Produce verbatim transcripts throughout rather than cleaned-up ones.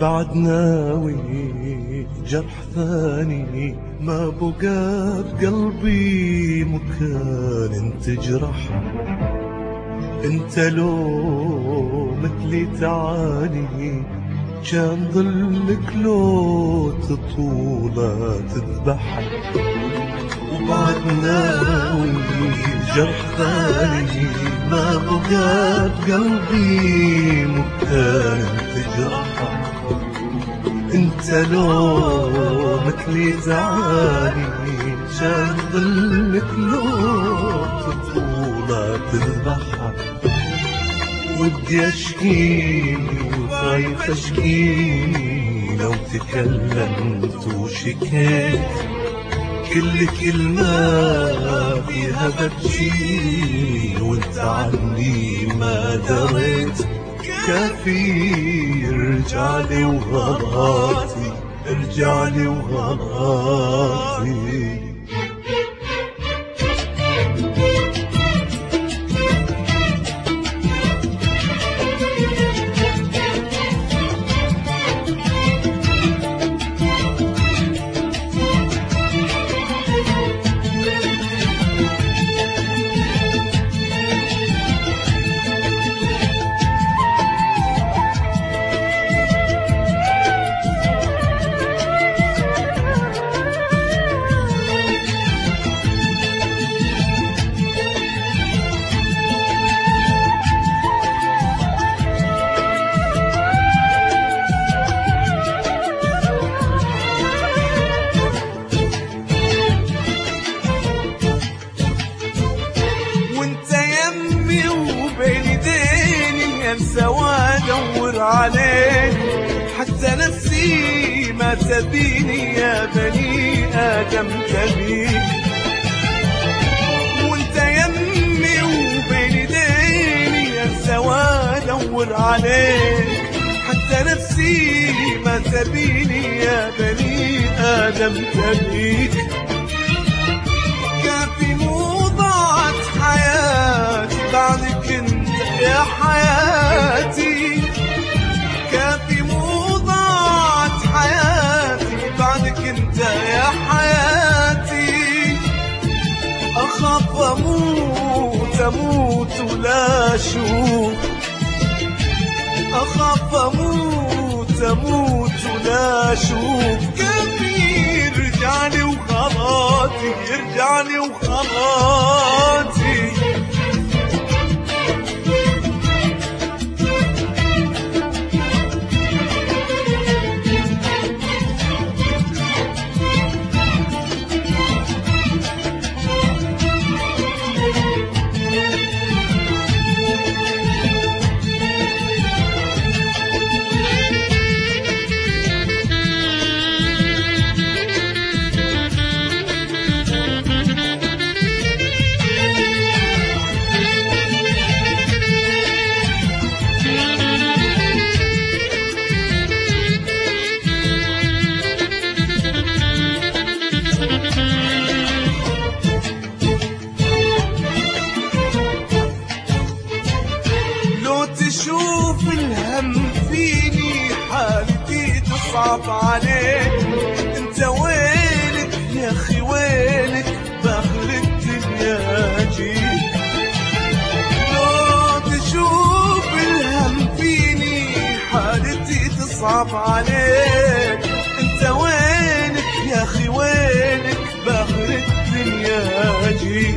بعد ناوي جرح ثاني ما بقى بقلبي مكان تجرح. انت لو مثلي تعاني كان ظلك لو تطولة تذبح. وبعد ناوي جرح ثاني ما بقى بقلبي مكان تجرح. انت لو مثلي تعاني كان ظلك لو تطولة تذبح. ودي اشكي وخايف اشكي لو تكلمت وشكيت كل كلمة فيها ببكي وانت عني ما دريت. كافي ارجعلي وغلطي ارجعلي وغلطي. سوا ادور عليك حتى نفسي ما تبيني يا بني ادم تبيك. وانت يمي وبين ايديني سوا ادور عليك حتى نفسي ما تبيني يا بني ادم تبيك. كافي مو ضاعت حياتي بعدك انت يا حياتي. كافي مو ضاعت حياتي بعدك انت يا حياتي. اخاف اموت اموت ولا اشوف. اخاف اموت اموت ولا اشوف. كافي ارجعلي وخلاصي ارجعلي وخلاصي. تشوف الهم فيني حالتي تصعب عليك. انت وينك يا اخي وينك باخر الدنيا جيت. لو تشوف الهم فيني حالتي تصعب عليك. انت وينك يا اخي وينك باخر الدنيا جيت.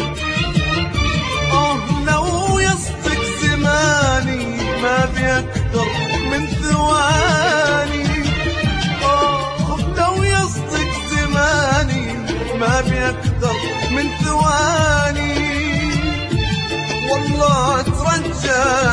اه لو يصدق زماني ما بيكتر من ثواني. آه لو يصدق زماني ما بيكتر من ثواني. والله اترجى